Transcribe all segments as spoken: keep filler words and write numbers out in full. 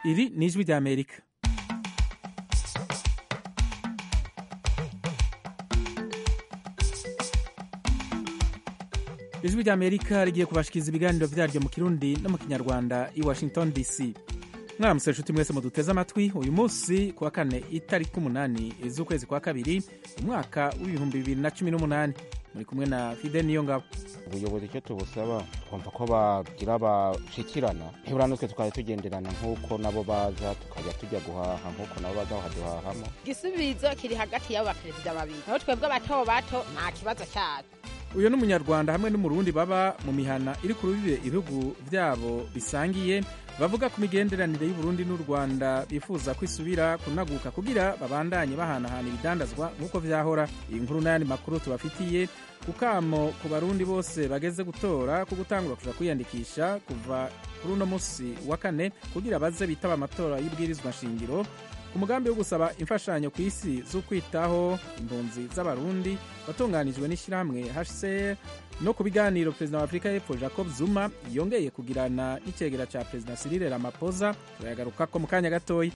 Iri ni ijwi ry'Amerika. Ijwi ry'Amerika rigiye kubashikiriza ibiganiro vyaryo mu Kirundi no mu Kinyarwanda i Washington D C. Mwaramutse nshuti mwese muduteze amatwi. Uyu munsi kuwa kane itariki umunani z'ukwezi kwa kabiri umwaka w'ibihumbi bibiri na cumi n'umunani. Muri kumwe na Fide Niyongabo. Ubuyobozi icyo tubusaba twumva ko bagira bashikirana hebura nutwe tukajya tugenderana nk'uko nabo baza tukajya tujya guhaha nk'uko nabo baza bahaduhahamo. Igisubizo kiri hagati y'abo baperezida babiri aho twebwe abato bato nta kibazo cyacu. Uyu n'umunyarwanda hamwe n'umurundi baba mu mihana iri ku rubibe ibihugu vyabo bisangiye bavuga ku migenderanire y'u Burundi n'u Rwanda bifuza kwisubira kunaguka kugira babandanye bahanahana ibidandazwa nk'uko vyahora. Iyi nkuru n'ayandi makuru tubafitiye kukamo ku barundi bose bageze gutora ku gutangura kuja kwiyandikisha kuva kuri uno musi wa kane kugira baze bitaba amatora y'ibwirizwa nshingiro ku mugambi wo gusaba imfashanyo ku isi zo kwitaho impunzi z'abarundi watunganijwe n'ishirahamwe H C R no ku biganiro Perezida wa Afrika y'Epfo Jacob Zuma yongeye kugirana n'icegera ca Perezida Cyril Ramaphosa. Turayagarukako mu kanya gatoyi.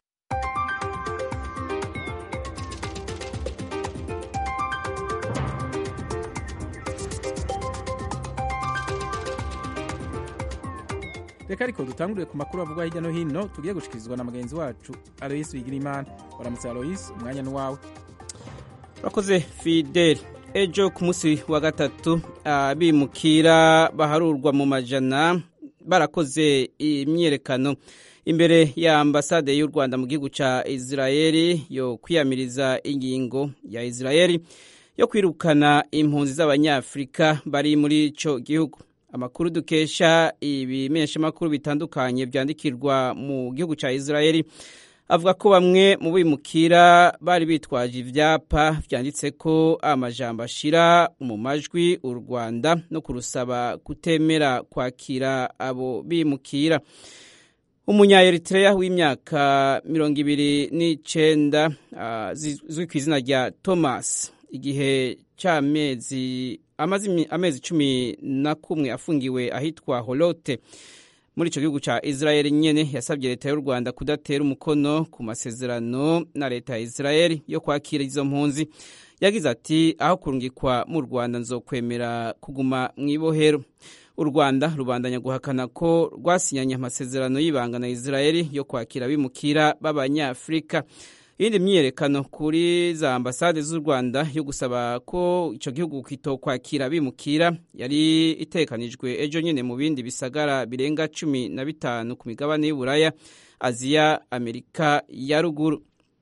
Reka ariko dutanguriye ku makuru avugwa hirya no hino tugiye gushikirizwa na mugenzi wacu Alois Bigirimana. Waramutse Alois, umwanya ni wawe. Bakoze Fidel. Ejo ku munsi wa gatatu abimukira baharurwa mu majana barakoze imyerekano imbere ya ambasade y'u Rwanda mu gihugu ca Israeli yo kwiyamiriza ingingo ya Israeli yo kwirukana impunzi z'abanyafrika bari muri ico gihugu. Amakuru dukesha ibimenyesha makuru bitandukanye byandikirwa mu gihugu ca Israeli avuga ko bamwe mu bimukira bari bitwaje ivyapa vyanditse ko amajambo ashira mu majwi u Rwanda no kurusaba kutemera kwakira abo bimukira. Umunya Eritrea w'imyaka mirongo ibiri n'icenda uh, zizwi ku izina rya Thomas igihe c'amezi amezi amezi cumi na kumwe afungiwe ahitwa Holote muri ico gihugu ca Israeli nyene yasabye leta y'u Rwanda kudatera umukono ku masezerano na leta ya Israeli yo kwakira izo mpunzi. Yagize ati aho kurungikwa mu Rwanda nzokwemera kuguma mwibohero. U Rwanda rubandanya guhakana ko rwasinyanye amasezerano y'ibanga na Israeli yo kwakira bimukira b'abanyafrika. Iyindi myiyerekano kuri za ambasade z'u Rwanda yo gusaba ko ico gihugu kitokwakira bimukira yari itekanijwe ejo nyene mu bindi bisagara birenga cumi na bitanu ku migabane y'Uburaya, Aziya, Amerika ya ruguru.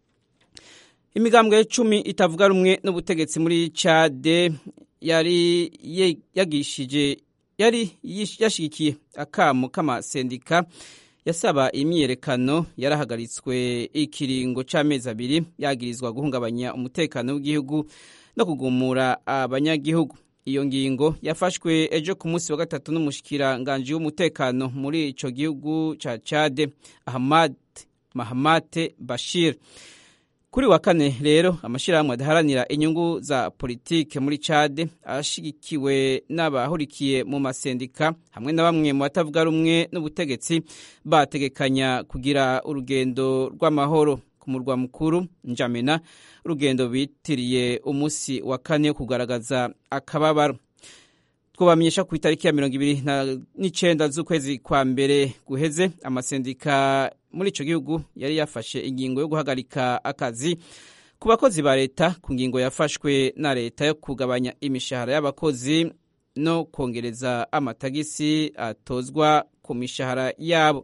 Imigambwe cumi itavuga rumwe n'ubutegetsi muri Chad yari yagishije yari yashigikiye akamo kama sendika yasaba imyerekano yarahagaritswe ikiringo c'amezi abiri yagirizwa guhungabanya umutekano w'igihugu no kugumura abanyagihugu. Iyo ngingo yafashwe ejo ku munsi wa gatatu n'umushikiranganje w'umutekano muri ico gihugu ca Chad Ahmad Mahamat Bashir. Kuri wa kane rero amashirahamwe adaharanira inyungu za politike muri Chad ashigikiwe n'abahurikiye mu masendika hamwe na bamwe mu batavuga rumwe n'ubutegetsi bategekanya kugira urugendo rw'amahoro ku murwa mukuru N'Djamena, urugendo bitiriye umunsi wa kane yo kugaragaza akababaro. Twobamenyesha ku itariki ya mirongo ibiri n'icenda z'ukwezi kwa mbere guheze amasendika muri ico gihugu yari yafashe ingingo yo guhagarika akazi ku bakozi ba leta ku ngingo yafashwe na leta yo kugabanya imishahara y'abakozi no kongereza amatagisi atozwa ku mishahara yabo.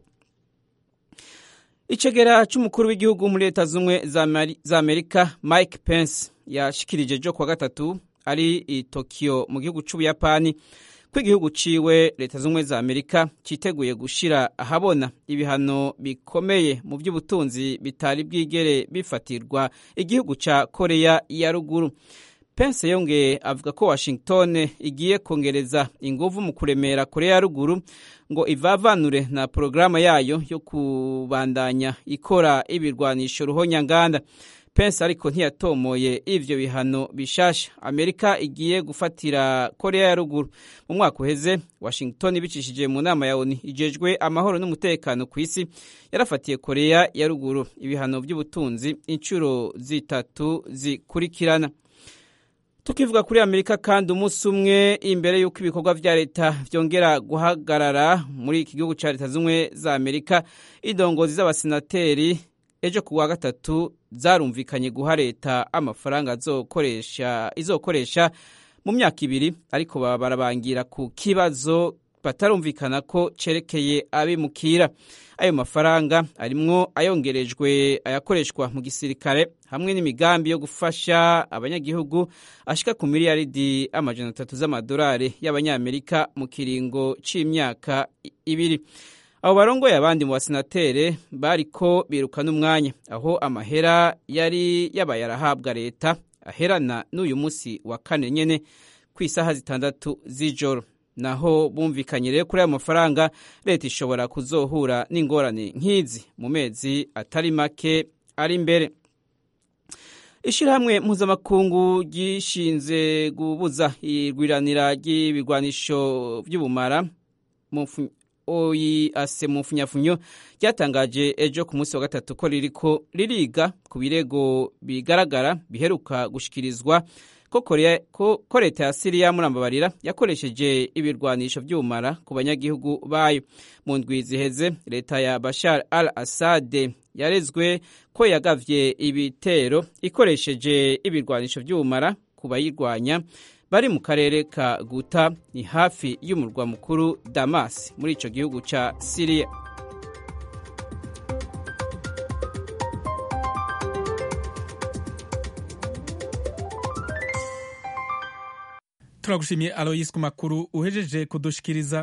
Icegera c'umukuru w'igihugu muri leta zumwe za Amerika Mike Pence yashikirije jo kwa gatatu ari i Tokyo mu gihugu c'Ubuyapani ko igihugu ciwe leta zumwe za Amerika citeguye gushira ahabona ibihano bikomeye mu by'ubutunzi bitari bwigere bifatirwa igihugu ca Korea ya ruguru. Pence yongeye avuga ko Washington igiye kongereza inguvu mu kuremera Korea ya ruguru ngo ivavanure na programa yayo yo kubandanya ikora ibirwanisho ruhonyanganda. Pence ariko ntiyatomoye ivyo bihano bishasha Amerika igiye gufatira Korea ya ruguru. Mu mwaka uheze Washington bicishije mu nama ya O N U ijejwe amahoro n'umutekano ku isi yarafatiye Korea ya ruguru ibihano by'ubutunzi incuro zitatu zikurikirana. Tukivuga kuri Amerika kandi umunsi umwe imbere y'uko ibikorwa vya leta vyongera guhagarara muri iki gihugu ca Leta Zunze za Amerika, idongozi z'abasenateri ejo kuwa gatatu zarumvikanye guha leta amafaranga azokoresha izokoresha mu myaka ibiri, ariko baba barabangira ku kibazo batarumvikana ko cerekeye abimukira. Ayo mafaranga arimwo ayongerejwe ayakoreshwa mu gisirikare hamwe n'imigambi yo gufasha abanyagihugu ashika ku miliyaridi amajana atatu z'amadolari y'abanyamerika mu kiringo c'imyaka ibiri. Abo barongoye abandi mu basenatere bariko birukana umwanya aho amahera yari yabaye arahabwa leta aherana n'uyu munsi wa kane nyene ku isaha zitandatu z'ijoro. Naho bumvikanye rero kuri ayo mafaranga, leta ishobora kuzohura n'ingorane nk'izi mu mezi atari make ari imbere. Ishirahamwe mpuzamakungu gishinze gubuza irwiranira ry'ibigwanisho vy'ubumara O I A C mu mfunyafunyo ryatangaje ejo ku munsi wa gatatu ko ririko ririga ku birego bigaragara biheruka gushikirizwa ko Korea ko, ko leta ya Syria murambabarira yakoresheje ibirwanisho by'ubumara ku banyagihugu bayo. Mu ndwi ziheze leta ya Bashar al-Assad yarezwe ko yagavye ibitero ikoresheje ibirwanisho by'ubumara ku bayirwanya bari mu karere ka Guta, ni hafi y'umurwa mukuru Damas muri ico gihugu ca Syria. Turagushimiye Alois ku makuru uhejeje kudushikiriza.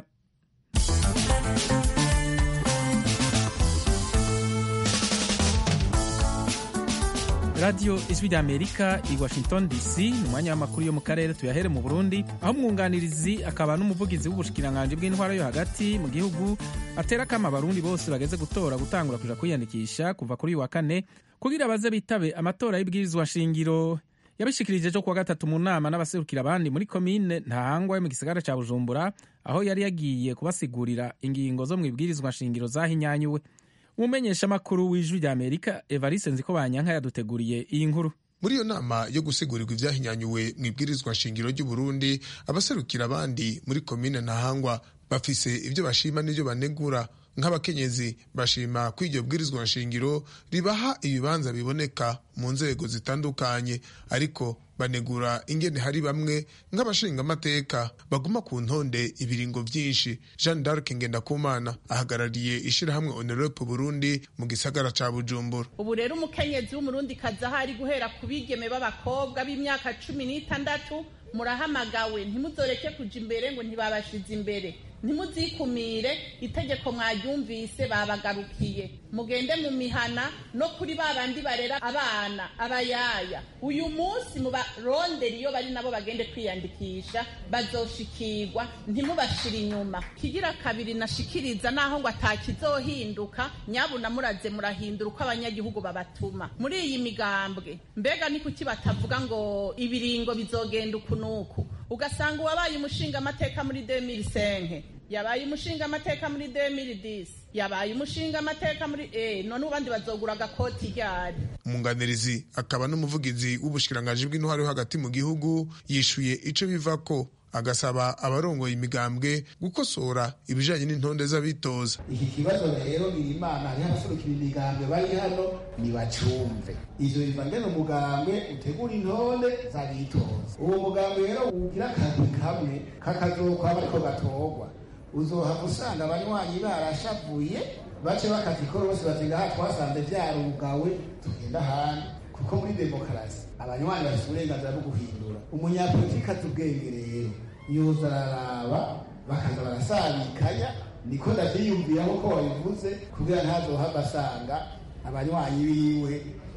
Radio Ijwi ry'Amerika i Washington D C mu mwanya w'amakuru yo mu karere tuyahere mu Burundi, aho umwunganirizi akaba n'umuvugizi w'ubushikiranganje bw'intwaro yo hagati mu gihugu atera kama abarundi bose bageze gutora gutangura kuja kwiyandikisha kuva kuri wa kane kugira baze bitabe amatora y'ibwirizwa shingiro. Yabishikirije cyo kuwa gatatu mu nama n'abaserukira abandi muri komine Ntahangwa yo mu gisagara ca Bujumbura, aho yari yagiye kubasigurira ingingo zo mu ibwirizwa shingiro zahinyanyuwe. Umumenyesha makuru w'Ijwi ry'Amerika Evariste Nzikobanyanka yaduteguriye iyi nkuru. Muri iyo nama yo gusegurirwa ivyahinyanyuwe mu ibwirizwa shingiro ry'u Burundi, abaserukira abandi muri komine Ntahangwa bafise ivyo bashima n'ivyo banegura. Nk'abakenyezi bashima ko iryo bwirizwa shingiro ribaha ibibanza biboneka mu nzego zitandukanye, ariko banegura ingene hari bamwe nk'abashinga amateka baguma ku ntonde ibiringo vyinshi. Jean d'Arc Ngendakumana ahagarariye ishirahamwe Onerope Burundi mu gisagara ca Bujumbura. Ubu rero umukenyezi w'umurundi kaza hari guhera ku bigeme b'abakobwa b'imyaka cumi n'itandatu, murahamagawe ntimuzoreke kuja imbere ngo ntibabashize imbere, ntimuzikumire, itegeko mwaryumvise babagarukiye, mugende mu mihana no kuri babandi barera abana abayaya. Uyu munsi mu barondera iyo bari nabo bagende kwiyandikisha bazoshikirwa, ntimubashira inyuma. Kigira kabiri nashikiriza naho ngo atakizohinduka, nyabuna muraze murahindura uko abanyagihugu babatuma muri iyi migambwe. Mbega ni kuki batavuga ngo ibiringo bizogenda ukunuku? Ugasanga uwabaye umushinga amateka muri deux mille cinq, yabaye umushinga amateka muri deux mille dix, yabaye umushinga amateka muri eh none ubandi bazogura agakoti ryari. Umunganirizi akaba n'umuvugizi w'ubushikiranganje bw'intwaro yo hagati mu gihugu yishuye ico bivako, agasaba abarongoye imigambwe gukosora ibijanye n'intonde z'abitoza. Iki kibazo rero iri Imana hari abaserukira imigambwe bari hano nibacumve. Izo bivanye no mugambwe utegura intonde z'abitoza. Uwo mugambwe rero ugira akazi kamwe kakazokwa bariko gatorwa, uzoha gusanga abanywanyi barashavuye bace bakazikora bose batinga twasanze vyarugawe tugenda handi, kuko muri demokarasi abanywanyi bafite uburenganzira bwo guhindura. Umunyapolitiki atubwenge rero yoza araraba bakaza barasabikanya, niko ndavyiyumvira ko wabivuze, kugira ntazohava asanga abanywanyi biwe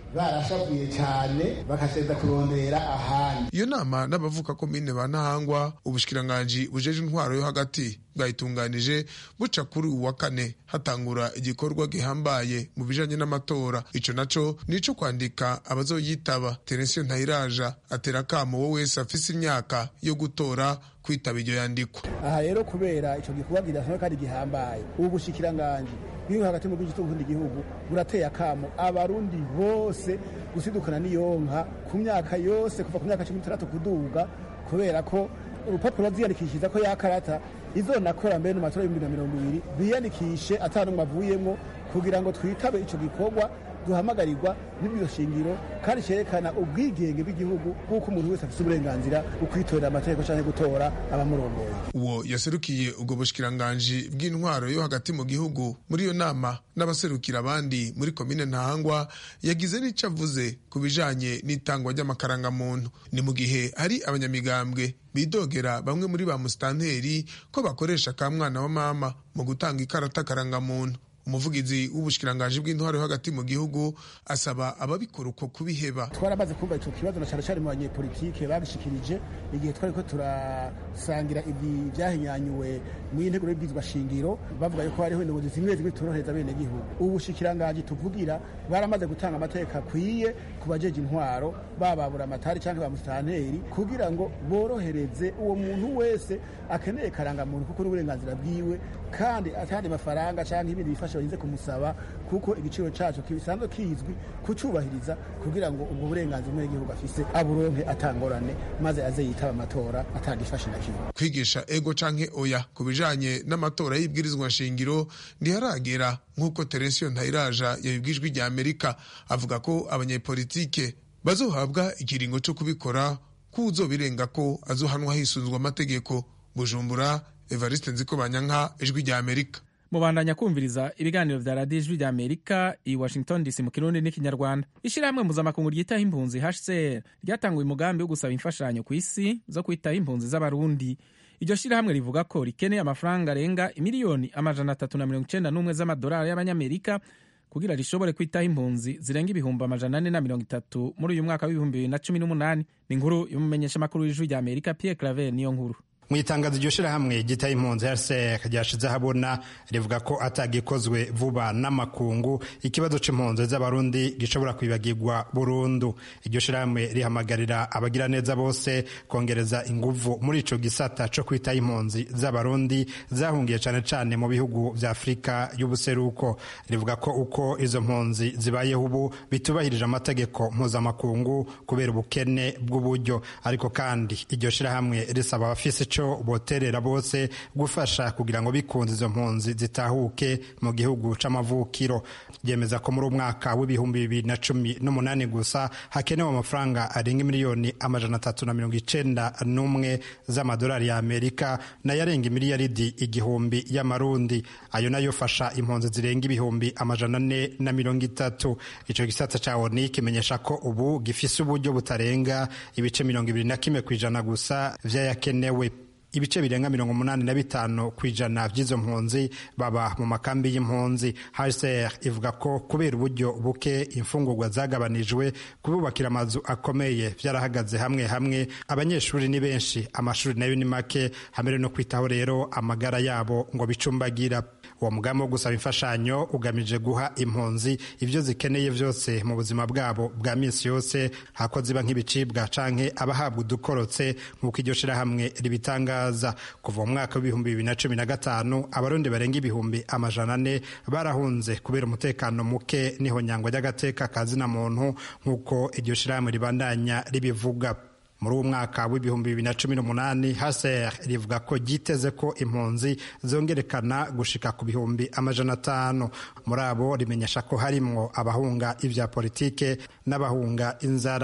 barashavuye cyane bakagenda kurondera ahandi. Iyo nama n'abavuka komine ba Ntahangwa ubushikiranganji bujeje intwaro yo hagati bwayitunganije buca kuri uwa kane hatangura igikorwa gihambaye mu bijanye n'amatora. Ico naco nico kwandika abazoyitaba. Terensiyo Ntayiraja atera kamo wowe wese afise imyaka yo gutora kwitaba iryo yandikwa. Aha rero kubera ico gikorwa gidasanzwe kandi gihambaye, ubu bushikiranganji biri hagati mu bw'igihugu gihugu burateye akamo abarundi bose gusidukana n'iyonka ku myaka yose kuva ku myaka cumi n'itandatu kuduga, kubera ko urupapuro ziyandikishiriza ko yakarata izonakora mbere mu matora y'ibihumbi na mirongo ibiri biyandikishe atanumwe avuyemwo kugira ngo twitabe ico gikorwa duhamagarirwa n'ibyo shingiro kandi cerekana ubwigenge bw'igihugu kuko umuntu wese afite uburenganzira ukwitorera amategeko cyane gutora abamurongoye. Uwo yaserukiye ubwo bushikiranganje bw'intwaro yo hagati mu gihugu muri iyo nama n'abaserukira abandi muri komine Ntahangwa yagize n'ico avuze ku bijanye n'itangwa ry'amakaranga muntu. Ni mu gihe hari abanyamigambwe bidogera bamwe muri ba musitanteri ko bakoresha ka mwana wa mama mu gutanga ikarata karanga muntu. Umuvugizi w'ubushikiranganje bw'intwaro hagati mu gihugu asaba ababikora uko kubiheba. Twarabaze kumva ico kibazo na cyane cyane mu banyepolitike babishikirije igihe twari ko turasangira ibi byahinyanyuwe mu integuro y'ibwizwa shingiro bavuga yuko hariho indongozi zimwe zimwe torohereza bene gihugu. Ubushikiranganje tuvugira baramaze gutanga amateka kwiye ku bajeje intwaro bababura amatari cyangwa ba musitanteri kugira ngo borohereze uwo muntu wese akeneye karanga muntu kuko n'uburenganzira bwiwe kandi atandi mafaranga cyangwa ibindi bifasha barinze kumusaba kuko igiciro cyacu kibisanzwe kizwi kucubahiriza kugira ngo ubwo burenganzira umwe igihugu afise aburonke atangorane maze aze yitaba amatora atagifashe na kimwe. Kwigisha ego canke oya ku bijanye n'amatora y'ibwirizwa shingiro ntiharagera nk'uko Terensiyo Ntayiraja yabibwijwe rya Amerika. Avuga ko abanyepolitike bazohabwa ikiringo cyo kubikora kuzobirenga ko azohanwa hisunzwe amategeko. Bujumbura, Evariste Nzikobanyanka, Ijwi rya Amerika. Mubandanya kumviriza ibiganiro vya radiyo Ijwi rya Amerika i Washington D C mu Kirundi n'ikinyarwanda. Ishirahamwe mpuzamakungu ryitaho impunzi H C R ryatanguye umugambi wo gusaba imfashanyo ku isi zo kwitaho impunzi z'abarundi. Iryo shirahamwe rivuga ko rikeneye amafaranga arenga imiliyoni amajana atatu na mirongo icenda n'umwe z'amadolari y'abanyamerika kugira rishobore kwitaho impunzi zirenga ibihumbi amajana ane na mirongo itatu muri uyu mwaka w'ibihumbi bibiri na cumi n'umunani. Ni inkuru y'umumenyeshamakuru w'Ijwi rya Amerika Pierre Claver niyo nkuru. Mwitangazo iryo shirahamwe gitaye impunzi R C R ryashize habona rivuga ko atagikozwe vuba n'amakungu ikibazo c'impunzi z'abarundi gishobora kwibagirwa burundu. Iryo shirahamwe rihamagarira abagira neza bose kongereza inguvu muri ico gisata co kwita impunzi z'abarundi zahungiye cane cane mu bihugu vya Afrika y'ubuseruko. Rivuga ko uko izo mpunzi zibayeho ubu bitubahirije amategeko mpuzamakungu kubera ubukene bw'uburyo, ariko kandi iryo shirahamwe risaba abafise boterera bose gufasha kugira ngo bikunze izo mpunzi zitahuke mu gihugu c'amavukiro. Yemeza ko muri umwaka w'ibihumbi bibiri na cumi n'umunani gusa hakenewe amafaranga arenga miliyoni amajana atatu na mirongo icenda n'umwe z'amadolari ya Amerika na yarenga miliyaridi igihumbi y'amarundi. Ayo nayo fasha impunzi zirenga ibihumbi amajana ane na mirongo itatu. Ico gisata ca O N U kimenyesha ko ubu gifise uburyo butarenga ibice mirongo ibiri na kimwe kw'ijana gusa vyayakenewe. Ibice birenga mirongo umunani na bitanu kwijana vy'izo mpunzi baba mu makambi y'impunzi. H C R ivuga ko kubera uburyo buke imfungurwa zagabanijwe kububakira amazu akomeye vyarahagaze hamwe hamwe. Abanyeshuri ni benshi, amashuri nayo ni make, hamere no kwitaho rero amagara yabo ngo bicumbagira. Uwo mugambi wo gusaba imfashanyo ugamije guha impunzi ivyo zikeneye vyose mu buzima bwabo bwa minsi yose, hako ziba nk'ibicibwa canke abahabwa udukorotse nk'uko iryo shirahamwe ribitangaza. Kuva mu mwaka w'ibihumbi bibiri na cumi na gatanu abarundi barenga ibihumbi amajana ane barahunze kubera umutekano muke niho nyangwa ry'agateka kazina muntu nk'uko iryo shirahamwe ribandanya ribivuga. Muri uwo mwaka w'ibihumbi bibiri na cumi n'umunani H C R rivuga ko giteze ko impunzi zongerekana gushika ku bihumbi amajana atanu. Muri abo rimenyesha ko harimwo abahunga ivya politike n'abahunga inzara.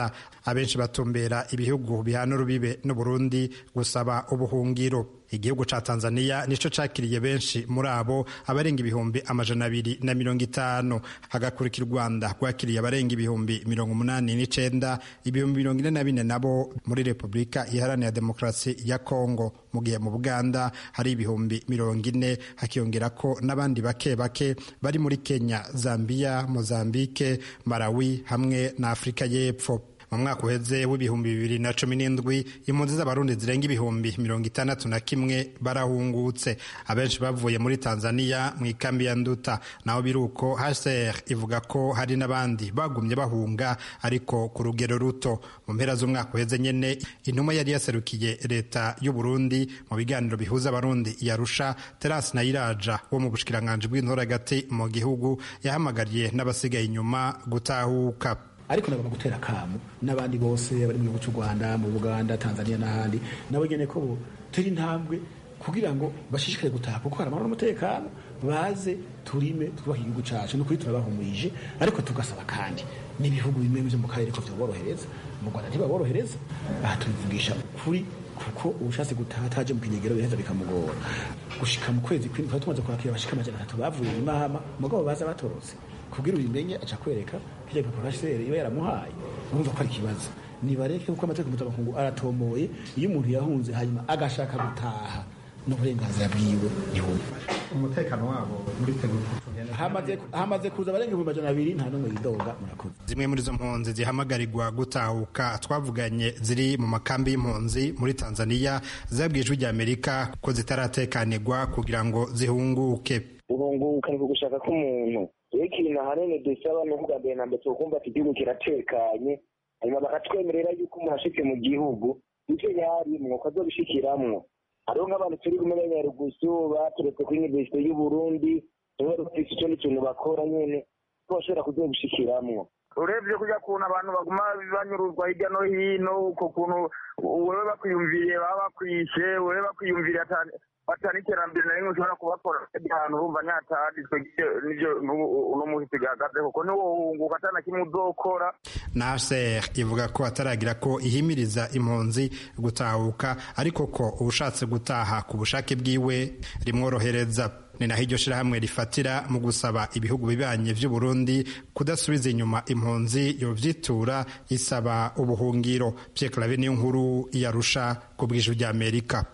abenshi batumbera ibihugu bihana urubibe n'Uburundi gusaba ubuhungiro. Igihugu ca Tanzania nico cakiriye benshi muri abo, abarenga ibihumbi amajana abiri na mirongo itanu, hagakurikira u Rwanda rwakiriye abarenga ibihumbi mirongo umunani n'icenda, ibihumbi mirongo ine na bine nabo muri Repubulika Iharanira Demokarasi ya Kongo, mu gihe mu Buganda hari ibihumbi mirongo ine, hakiyongerako n'abandi bake bake bari muri Kenya, Zambia, Mozambique, Malawi hamwe na Afrika y'Epfo. Mu mwaka uheze w'ibihumbi bibiri na cumi n'indwi impunzi z'abarundi zirenga ibihumbi mirongo itandatu na kimwe barahungutse, abenshi bavuye muri Tanzania mu ikambi ya Nduta. Naho biruko H C R ivuga ko hari n'abandi bagumye bahunga ariko ku rugero ruto. Mu mpera z'umwaka uheze nyene intumwa yari yaserukiye leta y'u Burundi mu biganiro bihuza abarundi yarusha, Terence Nayiraja wo mu bushikiranganje bw'intora gati mu gihugu yahamagariye n'abasigaye inyuma gutahuka. Ariko nagomba gutera kamu n'abandi bose bari mu gihugu cy'u Rwanda, mu Buganda, Tanzania n'ahandi, nabo nyene ko turi intambwe kugira ngo bashishikare gutaha kuko hari amahoro n'umutekano, baze turime twubaka igihugu cacu. N'ukuri turabahumurije, ariko tugasaba kandi n'ibihugu bimwe byo mu karere ko vyoborohereza. Mu Rwanda ntibaborohereza, aha tubivugisha ukuri kuko ubushatse gutaha ataje mu kinyegero biheza bikamugora. Gushika mu kwezi kw'indwi tumaze kwakira abashika amajana atatu bavuye i Mahama, mugabo baza batorotse kugira ubimenye aca kwereka kijya ku H C R iba yaramuhaye, urumva ko ari kibazo. Nibareke kuko amategeko mpuzamakungu aratomoye, iyo umuntu yahunze hanyuma agashaka gutaha n'uburenganzira bwiwe yumva umutekano wabo muri hamaze hamaze kuza abarenga ibihumbi amajana abiri, nta n'umwe yidoga. Murakoze. Zimwe muri zo mpunzi zihamagarirwa gutahuka twavuganye ziri mu makambi y'impunzi muri Tanzania zabwiye ijwi ry'Amerika ko zitaratekanirwa kugira ngo zihunguke. Uhunguka ni gushaka k'umuntu ikintu ahanini dusaba no kuvuga mbere na mbere tukumva ati igihugu kiratekanye, hanyuma bakatwemerera yuko umuntu ashitse mu gihugu icyo yarimwo ko azobishikiramwo. Hariho nk'abantu turi kumenya Nyarugusu baturetse kuri Universite y'u Burundi, niba rufise ico n'ikintu bakora nyene ko bashobora kuzobishikiramwo. Urebye kuja kuntu abantu baguma banyuruzwa hirya no hino, uko kuntu wewe bakwiyumviriye baba bakwishe, wewe bakwiyumviriye atani batani iterambere na rimwe ushobora kubakora ahantu urumva nyataditswe n'ivyo uno muhisi gahagaze kuko niwo uhunguka atana kimwe uzokora. Nasser ivuga ko ataragira ko ihimiriza impunzi gutahuka, ariko ko ubushatse gutaha ku bushake bwiwe rimworohereza. Ni naho iryo shirahamwe rifatira mu gusaba ibihugu bibanye vy'u Burundi kudasubiza inyuma impunzi yovyitura isaba ubuhungiro. Pierre Claver niyo nkuru yarusha ku bw'ijwi ry'Amerika.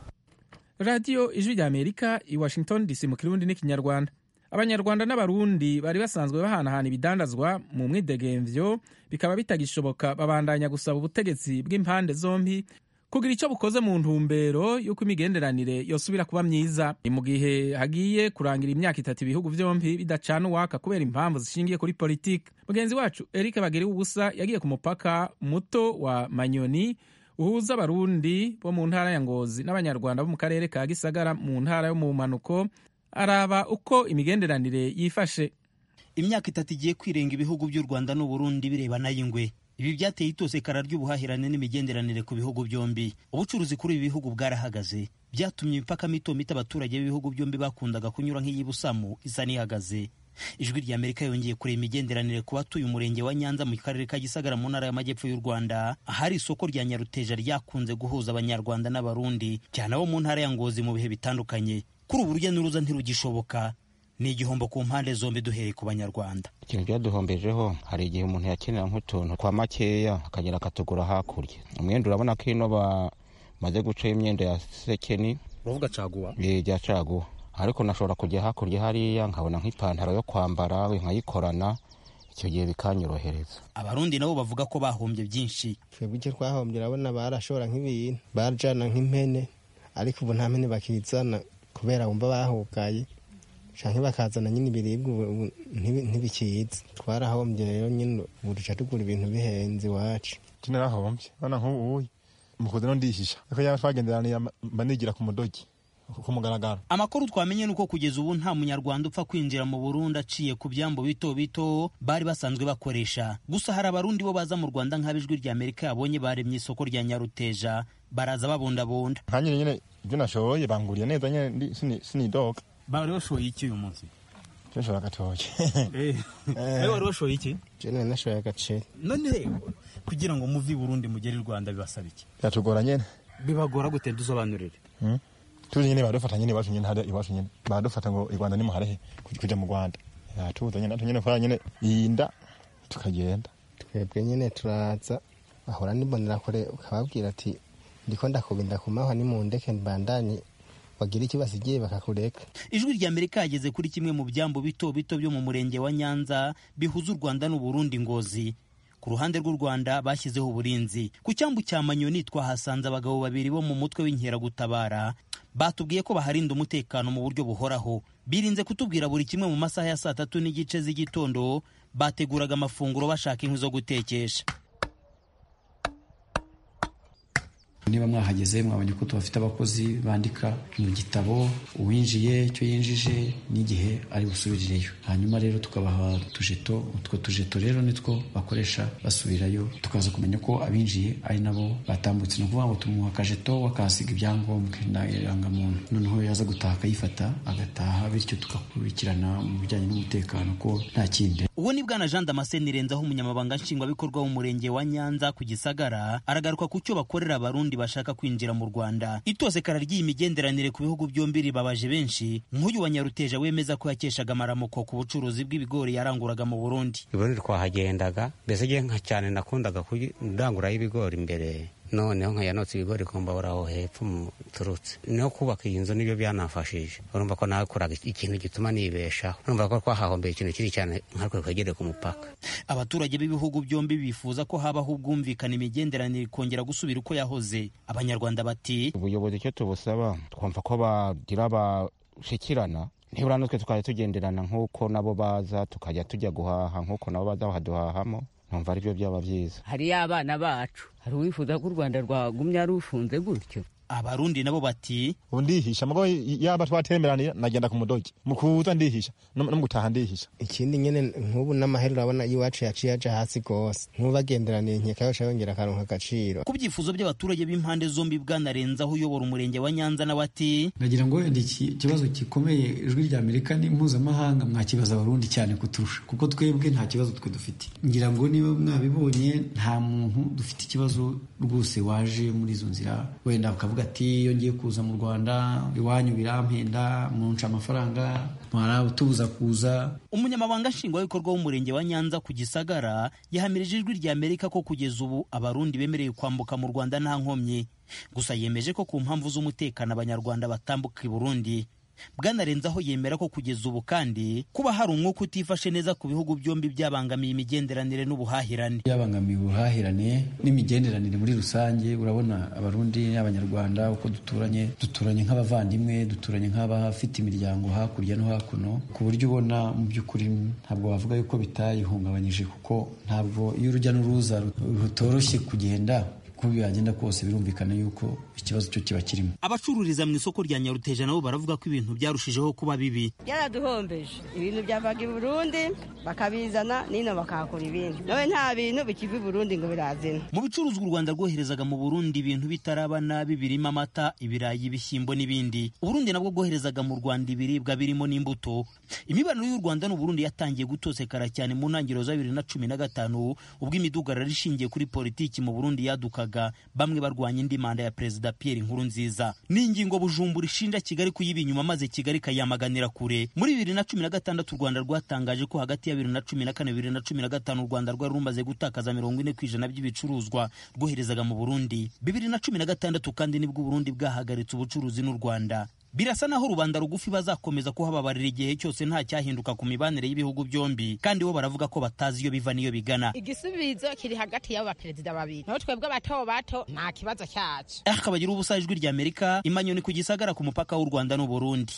Radio Ijwi ry'Amerika i Washington D C mu Kirundi n'Ikinyarwanda. Abanyarwanda n'Abarundi bari basanzwe bahanahana ibidandazwa mu mwidegemvyo, bikaba bitagishoboka. Babandanya gusaba ubutegetsi bw'impande zombi kugira icyo bukoze mu ntumbero y'uko imigenderanire yosubira kuba myiza. Ni mu gihe hagiye kurangira imyaka itatu ibihugu vyombi bidacana uwaka kubera impamvu zishingiye kuri politiki. Mugenzi wacu Eric Bagiriwe ubusa yagiye ku mupaka muto wa Manyoni uhuza Abarundi bo mu ntara ya Ngozi n'Abanyarwanda bo mu karere ka Gisagara mu ntara yo mu manuko, araba uko imigenderanire yifashe. Imyaka itatu igiye kwirenga ibihugu by'u Rwanda n'u Burundi birebana y'ingwe. Ibi byateye itosekara ry'ubuhahirane n'imigenderanire ku bihugu byombi. Ubucuruzi kuri ibi bihugu bwarahagaze, byatumye imipaka mito mito abaturage b'ibihugu byombi bakundaga kunyura nk'iy'Ibusamu isa n'ihagaze. Ijwi ry'Amerika yongeye kureba imigenderanire ku batuye umurenge wa Nyanza mu karere ka Gisagara mu ntara y'Amajyepfo y'u Rwanda, ahari isoko rya Nyaruteja ryakunze guhuza Abanyarwanda n'Abarundi cyane abo mu ntara ya Ngozi mu bihe bitandukanye. Kuri ubu urujya n'uruza ntirugishoboka, ni igihombo ku mpande zombi duhereye ku Banyarwanda. Ikintu byaduhombejeho, hari igihe umuntu yakenera nk'utuntu kwa makeya akagera akatugura hakurya. Umwenda urabona ko ino bamaze guca imyenda ya sekeni, uvuga caguwa eh ya caguwa, ariko nashobora kujya hakurya hariya nkabona nk'ipantaro yo kwambara nkayikorana, icyo gihe bikanyorohereza. Abarundi nabo bavuga ko bahombye byinshi. Twebwe icyo twahombye, urabona barashora nk'ibintu barajana nk'impene, ariko ubu nta mpene bakizana kubera bumva bahugaye, canke bakazana nyine ibiribwa ntibikiza. Twarahombye rero nyine ubu duca tugura ibintu bihenze iwacu. Tunarahombye bana nk'ubu mukoze no ndishisha ariko yaba twagenderaniye mbanigira ku mudogi ku mugaragaro. Amakuru twamenye nuko kugeza ubu nta munyarwanda upfa kwinjira mu Burundi aciye ku byambo bito bito bari basanzwe bakoresha. Gusa hari Abarundi bo baza mu Rwanda nk'abijwi ry'Amerika yabonye baremye isoko rya Nyaruteja, baraza babundabunda. Nkanye nyine ibyo nashoboye banguriye neza nyine sinidoga. Bari bashoye iki uyu munsi? twashora agatoke. Eh. Wewe wari washoye iki? Je nari nashoye agaceri. None kugira ngo muvi Burundi mugere i Rwanda bibasaba iki? Yatugora nyene. Bibagora gute dusobanurire? Mhm. Tuje nyene badufata nyene iwacu nyene hada iwacu nyene. Badufata ngo i Rwanda ni muharehe kuja mu Rwanda. Yatuza nyene nyene kwa nyene yinda tukagenda. Twebwe nyene turaza ahora nibonera kure ukababwira ati ndiko ndakubinda kumahwa ni mu ndeke mbandanye bagira iki basigiye bakakureka. Ijwi rya Amerika yageze kuri kimwe mu byambo bito bito byo mu murenge wa Nyanza bihuza u Rwanda n'u Burundi Ngozi. Ku ruhande rw'u Rwanda bashyizeho uburinzi. Ku cyambu cya Manyoni twahasanze abagabo babiri bo mu mutwe w'inkeragutabara batubwiye ko baharinda umutekano mu buryo buhoraho. Birinze kutubwira buri kimwe mu masaha ya saa tatu n'igice z'igitondo bateguraga amafunguro bashaka inkwi zo gutekesha. Niba mwahageze mwabonye ko tubafite abakozi bandika mu gitabo uwinjiye icyo yinjije n'igihe ari busubirireyo, hanyuma rero tukabaha tujeto. Utwo tujeto rero nitwo bakoresha basubirayo, tukaza kumenya ko abinjiye ari nabo batambutse. Ni ukuvuga ngo tumuha akajeto wakasiga ibyangombwa n'irangamuntu, noneho yaza gutaha akayifata agataha, bityo tugakurikirana mu bijyanye n'umutekano ko nta kindi. Uwo ni bwana Jean Damascene Renzaho umunyamabanga nshingwabikorwa w'umurenge wa Nyanza ku Gisagara, aragaruka ku cyo bakorera abarundi bashaka kwinjira mu Rwanda. Itose kararyi imigenderanire ku bihugu byombi ribabaje benshi, nk'uyu wa Nyaruteja wemeza ko yakeshaga amaramuko ku bucuruzi bw'ibigori yaranguraga mu Burundi. Burundi twahagendaga mbese je nka cyane nakundaga kurangura ibigori imbere, noneho nkayanotse ibigori kumbabura aho hepfo mu turutse, niho kubaka iyi nzu nibyo byanafashije. Urumva ko nakoraga ikintu gituma nibeshaho, urumva ko twahahombeye ikintu kiri cyane nkatwe kwegere ku mupaka. Abaturage b'ibihugu byombi bifuza ko habaho ubwumvikana imigenderanire kongera gusubira uko yahoze. Abanyarwanda bati ubuyobozi icyo tubusaba twumva ko bagira bashikirana, nibura natwe tukajya tugenderana nk'uko nabo baza tukajya tujya guhaha nk'uko nabo baza bahaduhahamo, numva aribyo byaba byiza. Hari abana bacu, hari uwifuza ko u Rwanda rwagumya rufunze gutyo. Abarundi nabo bati undihisha mugo yaba twatemeranira nagenda ku mudogi mukuza ndihisha no mu gutaha ndihisha. Ikindi nyene nk'ubu n'amahera urabona iwacu yaciye aja hasi gose, nk'ubagenderaniye nkeka yosha yongera akaronka agaciro. Ku byifuzo by'abaturage b'impande zombi bwana Renzaho uyobora umurenge wa Nyanza na wati nagira ngo wenda iki kibazo gikomeye ijwi rya Amerika ni mpuzamahanga mwakibaza abarundi cyane kuturusha, kuko twebwe nta kibazo twe dufite. Ngira ngo niba mwabibonye nta muntu dufite ikibazo rwose waje muri izo nzira wenda ukavuga ati iyo ngiye kuza mu Rwanda iwanyu birampenda munca amafaranga mwarabutubuza kuza. Umunyamabanga nshingwabikorwa w'umurenge wa Nyanza ku Gisagara yahamirije ijwi rya Amerika ko kugeza ubu abarundi bemereye kwambuka mu Rwanda nta nkomyi, gusa yemeje ko ku mpamvu z'umutekano abanyarwanda batambuka i Burundi. Bwana Renzaho yemera ko kugeza ubu kandi kuba hari umwuka utifashe neza ku bihugu byombi byabangamiye imigenderanire n'ubuhahirane. Byabangamiye ubuhahirane n'imigenderanire muri rusange. Urabona abarundi n'abanyarwanda uko duturanye, duturanye nk'abavandimwe, duturanye nk'abafite imiryango hakurya no hakuno, ku buryo ubona mu by'ukuri ntabwo wavuga yuko bitayihungabanyije, kuko ntabwo iyo urujya n'uruza rutoroshye kugenda uko byagenda kose birumvikana yuko ikibazo cyo kiba kirimo. Abacururiza mu isoko rya Nyaruteja nabo baravuga ko ibintu byarushijeho kuba bibi. Byaraduhombeje, ibintu byavaga i Burundi bakabizana nino bakakora ibindi, nawe nta bintu bikiva i Burundi ngo birazina. Mu bicuruzwa u Rwanda rwoherezaga mu Burundi ibintu bitaraba nabi birimo amata, ibirayi, ibishyimbo n'ibindi. Uburundi nabwo bwoherezaga mu Rwanda ibiribwa birimo n'imbuto. Imibano y'u Rwanda n'u Burundi yatangiye gutosekara cyane mu ntangiriro za bibiri na cumi na gatanu ubwo imidugararo ishingiye kuri politiki mu Burundi yaduka, bamwe barwanya indi manda ya Perezida Pierre Nkurunziza. Ni ingingo Bujumbura ishinja Kigali kuyiba inyuma maze Kigali kayamaganira kure. Muri bibiri na cumi na gatandatu u Rwanda rwatangaje ko hagati ya bibiri na cumi na kane bibiri na cumi na gatanu u Rwanda rwari rumaze gutakaza mirongo ine ku ijana by'ibicuruzwa rwoherezaga mu Burundi. Bibiri na cumi na gatandatu kandi nibwo Burundi bwahagaritse ubucuruzi n'u Rwanda. Birasa naho rubanda rugufi bazakomeza kuhababarira igihe cyose nta cyahinduka ku mibanire y'ibihugu byombi, kandi bo baravuga ko batazi iyo biva niyo bigana. Igisubizo kiri hagati y'aba perezida babiri, naho twebwe abato bato nta kibazo cyacu. Akabagira ubusa ijwi rya Amerika Imanyoni ku Gisagara ku mupaka w'u Rwanda n'u Burundi.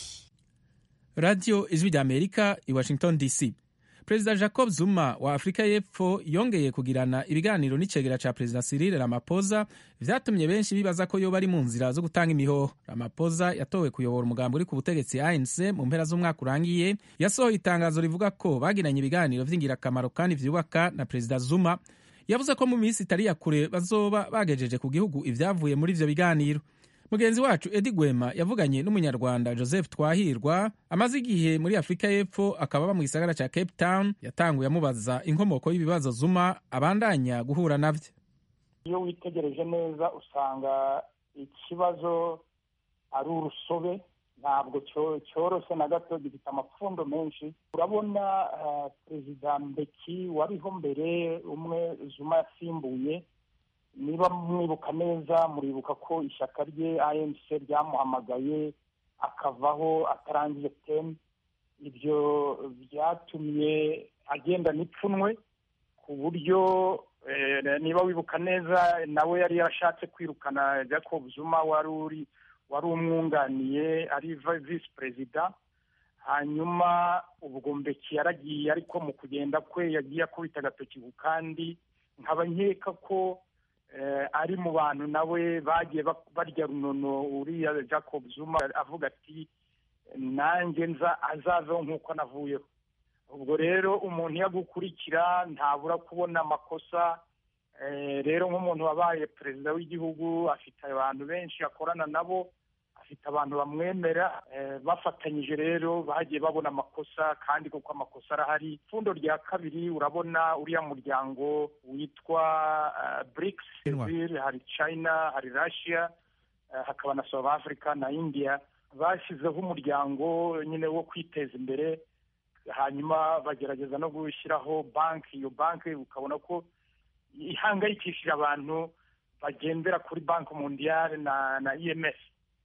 Radio Ijwi rya Amerika i Washington D C. Perezida Jacob Zuma wa Afrika y'Epfo yongeye kugirana ibiganiro n'icegera ca Perezida Cyril Ramaphosa, vyatumye benshi bibaza ko yoba ari mu nzira zo gutanga imihoho. Ramaphosa yatowe kuyobora umugambi uri ku butegetsi A N C mu mpera z'umwaka urangiye, yasohoye itangazo rivuga ko bagiranye ibiganiro vy'ingirakamaro kandi vyubaka na Perezida Zuma. Yavuze ko mu minsi itari ya kure bazoba bagejeje ku gihugu ivyavuye muri ivyo biganiro. mugenzi wacu Edi Gwema yavuganye n'umunyarwanda Joseph Twahirwa amaze igihe muri Afurika y'Epfo akaba aba mu gisagara ca Cape Town. Yatanguye amubaza inkomoko y'ibibazo Zuma abandanya guhura navyo. Iyo witegereje neza usanga ikibazo ari urusobe, ntabwo cyoroshe na gato, gifite amapfundo menshi. Urabona uh, perezida Mbeki wariho mbere, umwe Zuma yasimbuye, niba mwibuka neza muribuka ko ishyaka rye A N C ryamuhamagaye akavaho atarangije temu. Ibyo byatumye agenda n'ipfunwe ku buryo eh, niba wibuka neza nawe yari yarashatse kwirukana Jacob Zuma wari uri wari umwunganiye ari vice perezida. Hanyuma ubwo Mbeki yaragiye, ariko mu kugenda kwe yagiye akubita agatoki ku kandi, nkaba nkeka ko eh, ari mu bantu nawe bagiye barya runono uriya Jacob Zuma avuga ati nanjye nza azaveho nk'uko navuyeho. Ubwo rero umuntu yagukurikira ntabura kubona amakosa. Eh, rero nk'umuntu wabaye perezida w'igihugu afite abantu benshi akorana nabo, afite abantu bamwemera, eh, bafatanyije rero bagiye babona amakosa, kandi kuko amakosa arahari. Fundo rya kabiri urabona uriya muryango witwa uh, BRICS, hari China, hari Russia, uh, hakaba na South Africa na India, bashyizeho umuryango nyine wo kwiteza imbere. Hanyuma bagerageza no gushyiraho banki. Iyo banki ukabona ko ihangayikishije abantu bagendera kuri Banki Mondiale na na I M F.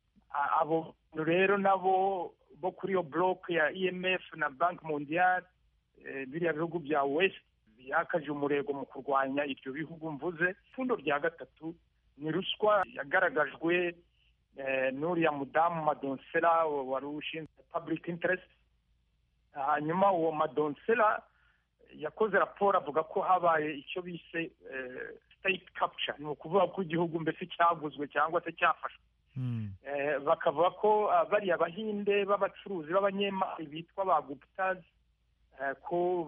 Abo rero nabo bo kuri iyo block ya I M F na Banki Mondiale, biriya bihugu bya West byakaje umurego mu kurwanya ibyo bihugu mvuze. Fundo rya gatatu ni ruswa yagaragajwe eh, n'uriya mudamu Madonsela wari ushinzwe public interest. Hanyuma uwo Madonsela yakoze raporo avuga ko habaye icyo bise eh, state capture, ni ukuvuga ko igihugu mbese cyaguzwe cyangwa se cyafashwe. Mm. Eh, bakavuga ko uh, bari abahinde b'abacuruzi b'abanyemari bitwa ba Guptas, eh, ko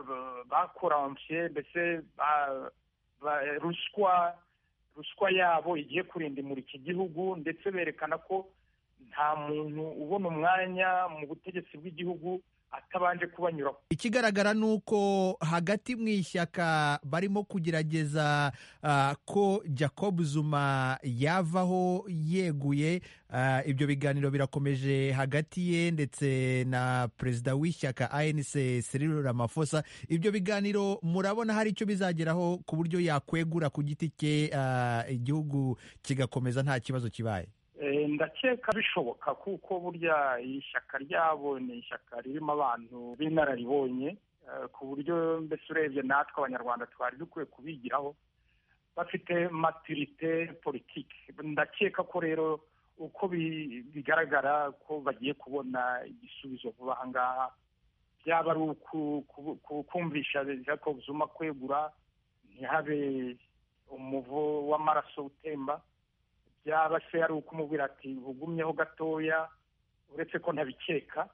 bakoramvye ba, mbese ba, ba, ruswa ruswa yabo igiye kurindimura iki gihugu, ndetse berekana ko nta muntu ubona umwanya mu butegetsi bw'igihugu atabanje kubanyuraho. Ikigaragara nuko hagati mu ishyaka barimo kugerageza uh, ko Jacob Zuma yavaho yeguye. Uh, ibyo biganiro birakomeje hagati ye ndetse na perezida w'ishyaka A N C Cyril Ramaphosa. Ibyo biganiro murabona hari icyo bizageraho ku buryo yakwegura ku giti cye, uh, igihugu kigakomeza nta kibazo kibaye? Ndakeka bishoboka, kuko burya ishyaka ryabo ni ishyaka ririmo abantu b'inararibonye, ku buryo mbese urebye natwe abanyarwanda twari dukwiye kubigiraho, bafite maturite politike. Ndakeka ko rero uko bigaragara ko bagiye kubona igisubizo vuba aha ngaha, byaba ari ukumvisha Jacob Zuma kwegura, ntihabe umuvo w'amaraso utemba, byaba se ari ukumubwira ati ugumyeho gatoya, uretse ko ntabikeka,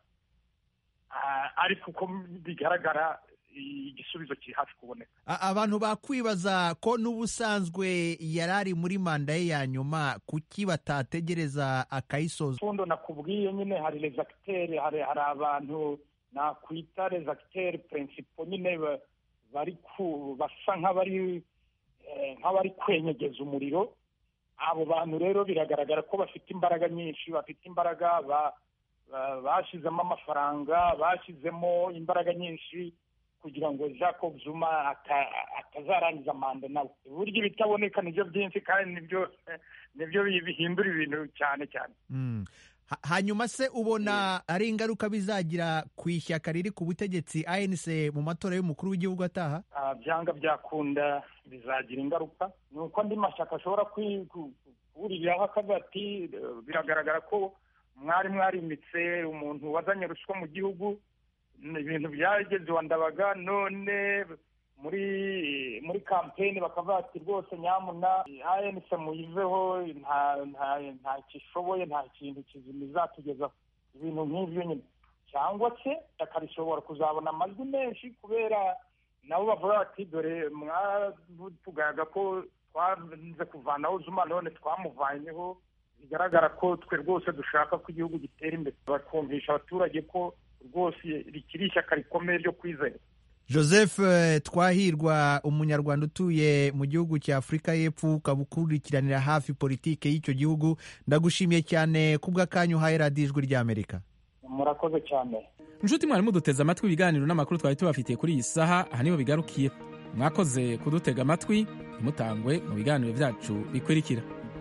ariko uko bigaragara igisubizo kiri hafi kuboneka. Abantu bakwibaza ko n'ubusanzwe yarari muri manda ye ya nyuma, kuki batategereza akayisoza? Fundo nakubwiye nyine hari les acteurs, hari hari abantu nakwita les acteurs principaux nyine bari ku basa nk'abari nk'abari kwenyegeza umuriro. Abo bantu rero biragaragara ko bafite imbaraga nyinshi, bafite imbaraga, bashyizemo amafaranga, bashyizemo imbaraga nyinshi kugira ngo Jacob Zuma atazarangiza manda nawe. Burya ibitaboneka nibyo byinshi, kandi nibyo nibyo bihindura ibintu cyane cyane. Mm. Hanyuma se ubona ari ingaruka bizagira ku ishyaka riri ku butegetsi A N C mu matora y'umukuru w'igihugu ataha? Byanga byakunda bizagira ingaruka. Nuko andi mashyaka ashobora kuburiraho akavuga ati biragaragara ko mwari mwarimitse umuntu wazanye ruswa mu gihugu, ibintu byageze wandabaga, none muri muri campaign bakavuga ati rwose nyamuna A N C muyiveho, nta nta nta kishoboye, nta kintu kizima izatugezaho. Ibintu nk'ibyo nyine, cyangwa se akabishobora kuzabona amajwi menshi kubera nabo bavuga bati dore mwatugaga ko twanze kuvanaho Zuma none twamuvanyeho, bigaragara ko twe rwose dushaka ko igihugu gitera imbere, bakumvisha abaturage ko rwose rikiri ishyaka rikomeye ryo kwizera. Joseph Twahirwa, umunyarwanda utuye mu gihugu cya Afurika y'Epfo, ukaba ukurikiranira hafi politike y'icyo gihugu, ndagushimiye cyane kubw'akanyu uhaye radiyo Ijwi ry'Amerika. Murakoze cyane. Inshuti mwari muduteze amatwi ibiganiro n'amakuru twari tubafitiye kuri iyi saha, aha niho bigarukiye. Mwakoze kudutega amatwi, ntimutangwe mu biganiro byacu bikurikira.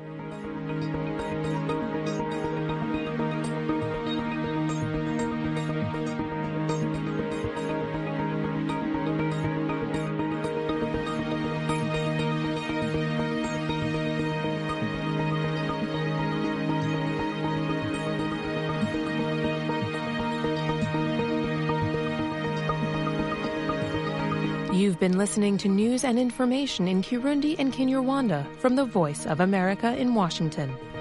You've been listening to news and information in Kirundi and Kinyarwanda from the Voice of America in Washington.